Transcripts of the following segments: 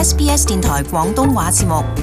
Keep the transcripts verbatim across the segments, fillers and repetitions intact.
S B S 電台廣東話節目。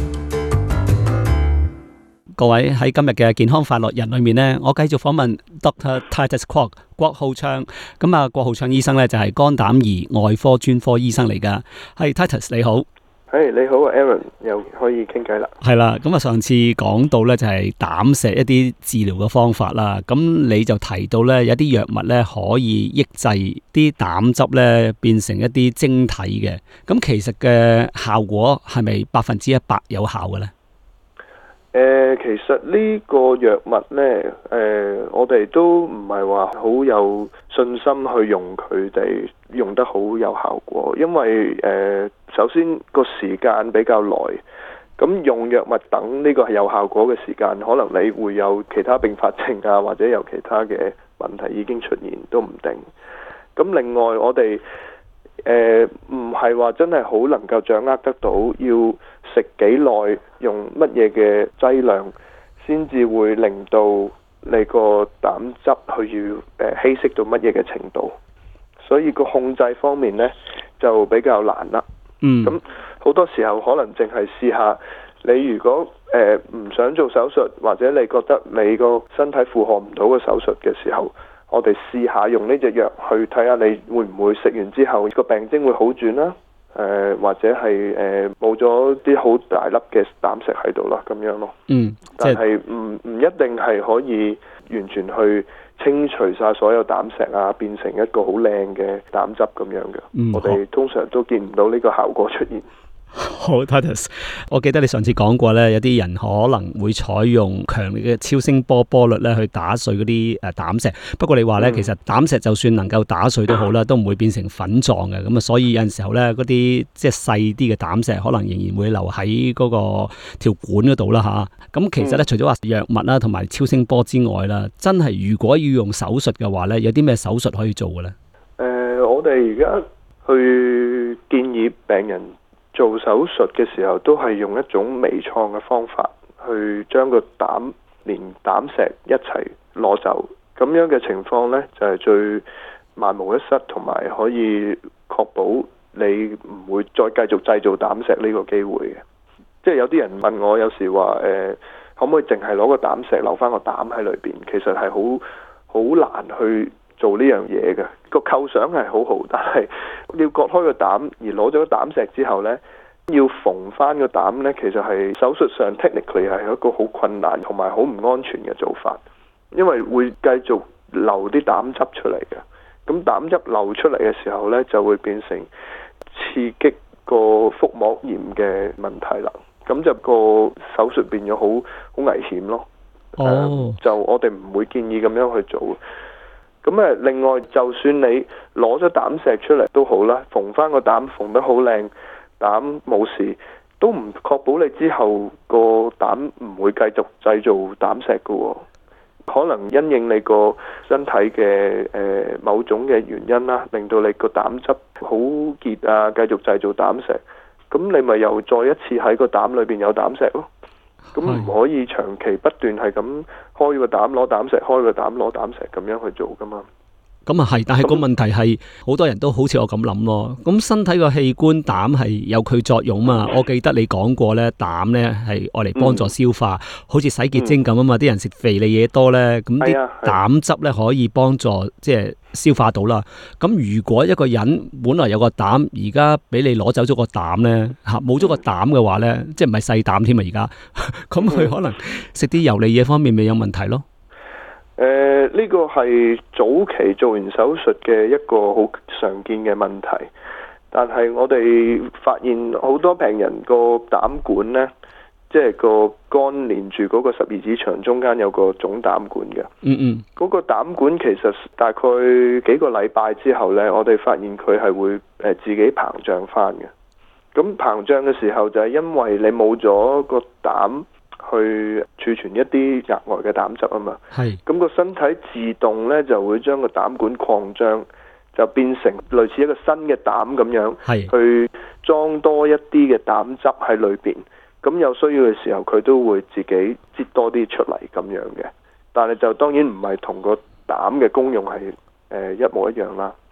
各位，喺今日嘅健康快樂人裏面呢，我繼續訪問 Doctor Titus Kwok 郭浩暢。咁啊，郭浩暢醫生呢，就係肝膽胰外科專科醫生嚟噶。係 Titus 你好， 係、hey, 你好啊 Aaron， 又可以傾偈啦。係啦，咁啊上次講到呢，就係膽石一啲治療嘅方法啦。咁你就提到呢，有啲藥物呢，可以抑制啲膽汁呢變成一啲晶體嘅。咁其實嘅效果係咪百分之一百有效嘅呢？ 誒、呃，其實呢個藥物呢，誒、呃，我哋都唔係話好有信心去用佢哋用得好有效果，因為誒、呃，首先個時間比較耐，咁用藥物等呢個係有效果嘅時間，可能你會有其他併發症啊，或者有其他嘅問題已經出現都唔定。咁另外我哋誒唔係話真係好能夠掌握得到要食幾耐，用乜嘢嘅劑量，先至會令到你個膽汁去要誒稀釋到乜嘢嘅程度，所以個控制方面呢，就比較難啦。 嗯， 咁好多時候可能淨係試下，你如果誒唔想做手術，或者你覺得你個身體負荷唔到個手術嘅時候，我哋試下用呢隻藥去睇下你會唔會食完之後個病徵會好轉啦。誒、呃、或者係誒冇咗啲好大粒嘅膽石喺度啦，咁樣咯。 嗯， 但係唔唔一定係可以完全去清除晒所有膽石啊，變成一個好靚嘅膽汁咁樣嘅。 嗯、 我哋通常都見唔到呢個效果出現。 好 Titus， 我記得你上次講過咧，有啲人可能會採用強烈嘅超聲波波率咧去打碎嗰啲誒膽石。不過你話咧，嗯、其實膽石就算能夠打碎都好啦，都唔會變成粉狀嘅。咁啊，所以有陣時候咧，嗰啲即係細啲嘅膽石，可能仍然會留喺嗰個條管嗰度啦吓。咁其實咧，嗯、除咗話藥物啦，同埋超聲波之外啦，真係如果要用手術嘅話咧，有啲咩手術可以做嘅咧？誒、 呃，我哋而家去建議病人做手術嘅時候，都係用一種微創嘅方法，去將個膽連膽石一齊攞走。咁樣嘅情況呢，就係、是、最萬無一失，同埋可以確保你唔會再繼續製造膽石呢個機會嘅。即係有啲人問我，有時話誒、呃，可唔可以淨係攞個膽石留翻個膽喺裏邊？其實係好好難去做呢樣嘢嘅。個構想係好好，但係你要割開個膽而攞咗個膽石之後呢，要縫翻個膽呢，其實係手術上 technically 係一個好困難同埋好唔安全嘅做法，因為會繼續流啲膽汁出嚟嘅。咁膽汁流出嚟嘅時候呢，就會變成刺激個腹膜炎嘅問題啦。咁就個手術變咗好好危險咯。 哦、呃， 就我哋唔會建議咁樣去做。咁誒，另外就算你攞咗膽石出嚟都好啦，縫翻個膽縫得好靚，膽冇事，都唔確保你之後個膽唔會繼續製造膽石㗎喎。可能因應你個身體嘅誒、呃、某種嘅原因啦，令到你個膽汁好結啊，繼續製造膽石，咁你咪又再一次喺個膽裏邊有膽石咯。咁唔可以長期不斷係咁開個膽攞膽石，開個膽攞膽石咁樣去做噶嘛？ 咁啊係，但係個問題係好多人都好似我咁諗咯。咁身體個器官膽係有佢作用嘛？我記得你講過咧，膽咧係愛嚟幫助消化，嗯、好似洗潔精咁啊嘛。啲、嗯、人食肥膩嘢多咧，咁啲膽汁咧可以幫助即係消化到啦。咁如果一個人本來有個膽，而家俾你攞走咗個膽咧，吓冇咗個膽嘅話咧，嗯、即係唔係細膽添啊？而家咁佢可能食啲油膩嘢方面咪有問題咯。 誒、呃，呢、這個係早期做完手術嘅一個好常見嘅問題，但係我哋發現好多病人個膽管呢，即係個肝連住嗰個十二指腸中間有個總膽管嘅。嗯嗯，嗰個膽管其實大概幾個禮拜之後呢，我哋發現佢係會誒自己膨脹翻嘅。咁膨脹嘅時候就係因為你冇咗個膽去儲存一啲額外嘅膽汁啊嘛，係是，咁個身體自動咧就會將個膽管擴張，就變成類似一個新嘅膽咁樣，係是，去裝多一啲嘅膽汁喺裏邊，咁有需要嘅時候佢都會自己擠多啲出嚟咁樣嘅，但係就當然唔係同個膽嘅功用係誒、呃、一模一樣啦。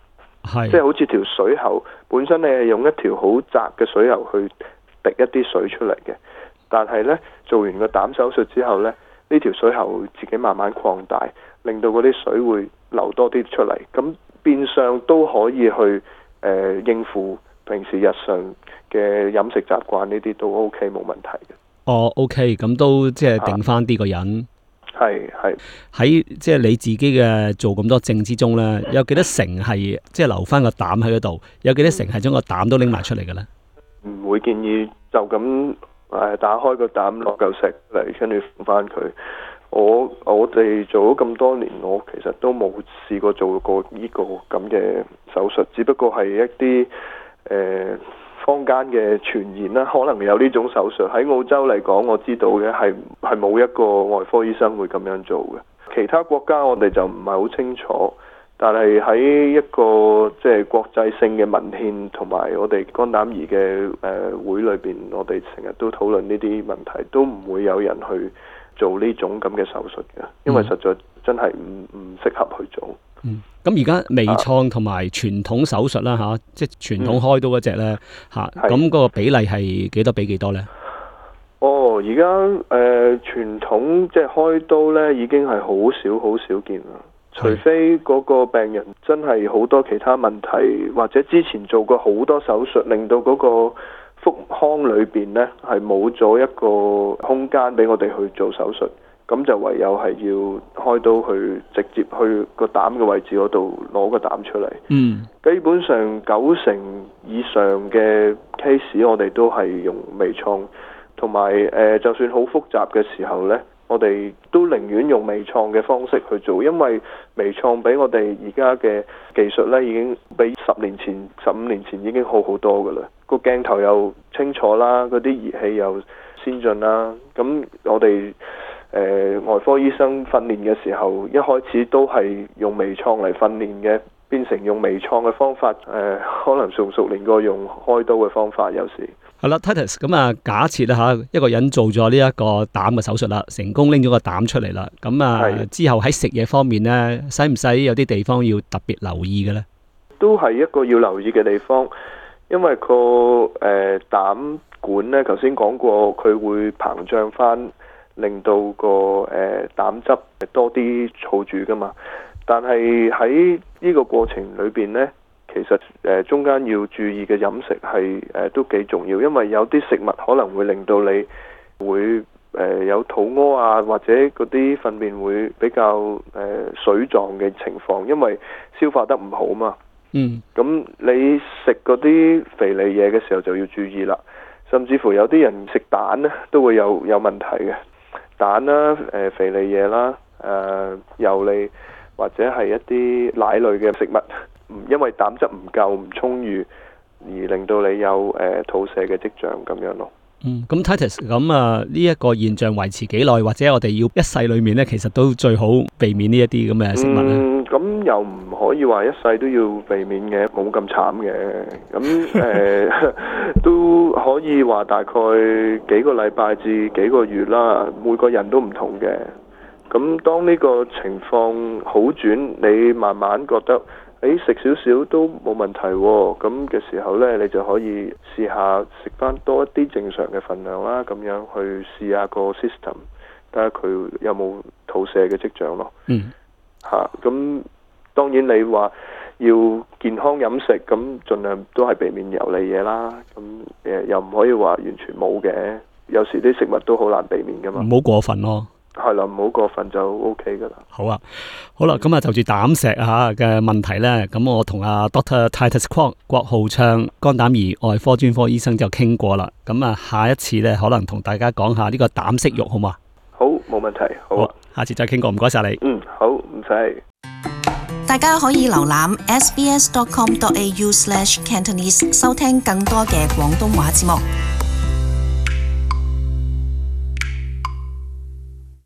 係即係好似條水喉本身你係用一條好窄嘅水喉去滴一啲水出嚟嘅，但係呢，做完個膽手術之後呢，呢條水喉會自己慢慢擴大，令到嗰啲水會流多啲出嚟，咁變相都可以去誒、呃、應付平時日常嘅飲食習慣，呢啲都 OK 冇問題嘅。 哦 OK， 咁都即係定翻啲個人。 係係喺即係你自己嘅做咁多症之中咧，有幾多成係即係留翻個膽喺嗰度？有幾多成係將個膽都拎埋出嚟嘅咧？ 唔會建議就咁誒打開個膽落嚿石嚟，跟住放翻佢。我我哋做咗咁多年，我其實都冇試過做過呢個咁嘅手術，只不過係一啲誒、呃、坊間嘅傳言啦，可能有呢種手術喺澳洲嚟講，我知道嘅係係冇一個外科醫生會咁樣做嘅。其他國家我哋就唔係好清楚，但係喺一個即係國際性嘅文獻同埋我哋肝膽胰嘅誒會裏邊，我哋成日都討論呢啲問題，都唔會有人去做呢種咁嘅手術嘅，因為實在真係唔唔適合去做。 嗯，咁而家微創同埋傳統手術啦嚇、啊，即係傳統開刀嗰隻咧嚇，咁嗰、嗯啊、個比例係幾多比幾多咧？ 哦，而家誒傳統即係開刀咧，已經係好少好少見啦。除非嗰個病人真係好多其他問題，或者之前做過好多手術，令到嗰個腹腔裏邊呢係冇咗一個空間俾我哋去做手術，咁就唯有係要開刀去直接去個膽嘅位置嗰度攞個膽出嚟。嗯，基本上九成以上嘅 case 我哋都係用微創，同埋誒就算好複雜嘅時候呢，我哋都寧願用微創嘅方式去做，因為微創比我哋而家嘅技術呢已經比十年前、十五年前已經好好多噶啦。個鏡頭又清楚啦，嗰啲儀器又先進啦。咁我哋誒、呃、外科醫生訓練嘅時候，一開始都係用微創嚟訓練嘅，變成用微創嘅方法，誒、呃、可能熟唔熟練過用開刀嘅方法有時。 係啦 Titus， 咁啊，假設啦嚇，一個人做咗呢一個膽嘅手術啦，成功拎咗個膽出嚟啦，咁啊的之後喺食嘢方面咧，使唔使有啲地方要特別留意嘅咧？都係一個要留意嘅地方。因為個誒、呃、膽管咧，頭先講過，佢會膨脹翻，令到個誒、呃、膽汁多啲儲住噶嘛。但係喺呢個過程裏邊咧，其實誒、呃、中間要注意嘅飲食係誒、呃、都幾重要，因為有啲食物可能會令到你會誒、呃、有肚屙啊，或者嗰啲糞便會比較誒、呃、水狀嘅情況，因為消化得唔好嘛。嗯，咁你食嗰啲肥膩嘢嘅時候就要注意啦，甚至乎有啲人食蛋咧都會有有問題嘅，蛋啦、誒、呃、肥膩嘢啦、誒、呃、油膩或者係一啲奶類嘅食物，因為膽汁唔夠唔充裕，而令到你有誒、呃、肚瀉嘅跡象咁樣咯。嗯，咁 Titus， 咁啊呢一個現象維持幾耐，或者我哋要一世裏面咧，其實都最好避免呢一啲咁嘅食物咧。嗯，咁又唔可以話一世都要避免嘅，冇咁慘嘅。咁誒、呃、都可以話大概幾個禮拜至幾個月啦，每個人都唔同嘅。咁當呢個情況好轉，你慢慢覺得誒食少少都冇問題喎，咁嘅時候呢，你就可以試下食翻多一啲正常嘅份量啦，咁樣去試下個 system， 睇下佢有冇肚瀉嘅跡象咯。嗯，嚇，咁當然你話要健康飲食，咁盡量都係避免油膩嘢啦。咁誒又唔可以話完全冇嘅，有時啲食物都好難避免噶嘛。唔好過分咯。係啦，唔好過分就 O K 噶啦。好啊，好啦，咁啊就住膽石啊嘅問題咧，咁我同阿 Doctor Titus Kwok 郭浩暢肝膽胰外科專科醫生就傾過啦。咁啊，下一次咧可能同大家講下呢個膽息肉，好嘛？好，冇問題。好，好，下次再傾過，唔該晒你。嗯，好，唔使。 大家可以瀏覽 s b s dot com dot a u slash cantonese 收聽更多嘅廣東話節目。